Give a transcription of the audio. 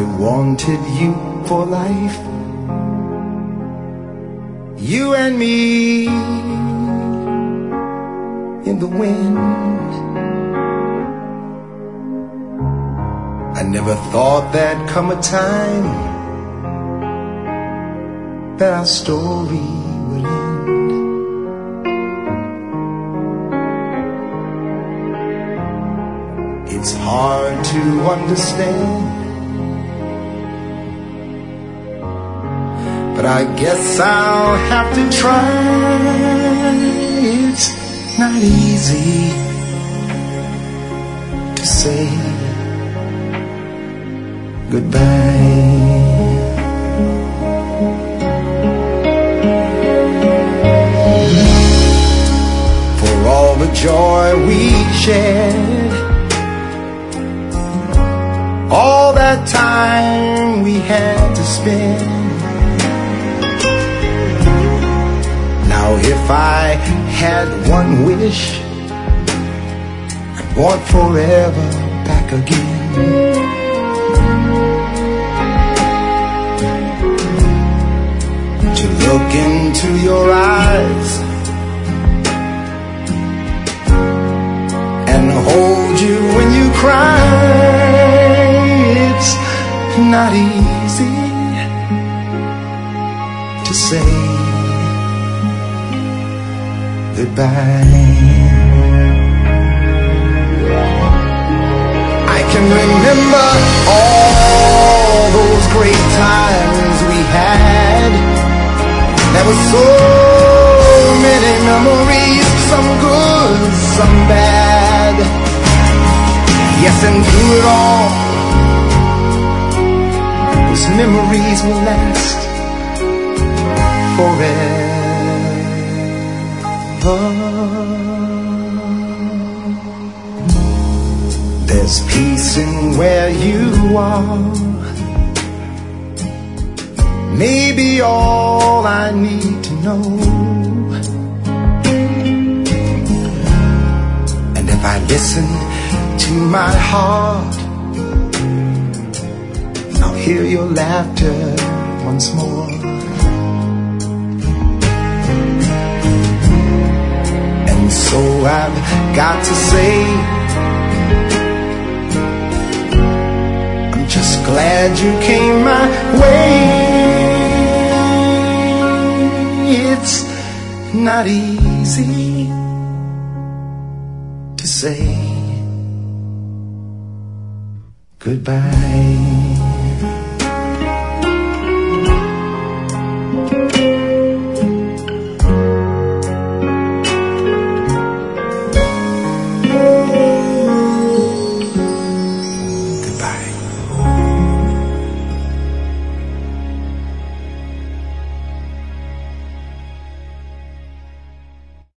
I wanted you for life, you and me in the wind. I never thought there'd come a time that our story would end. It's hard to understand, but I guess I'll have to try. It's not easy to say goodbye. For all the joy we shared, all that time we had to spend. Now if I had one wish, I'd want forever back again. To look into your eyes and hold you when you cry. It's not easy to say goodbye. I can remember all those great times we had. There were so many memories, some good, some bad. Yes, and through it all, those memories will last forever. There's peace in where you are, maybe all I need to know. And if I listen to my heart, I'll hear your laughter once more. And so I've got to say, I'm just glad you came my way. It's not easy to say goodbye.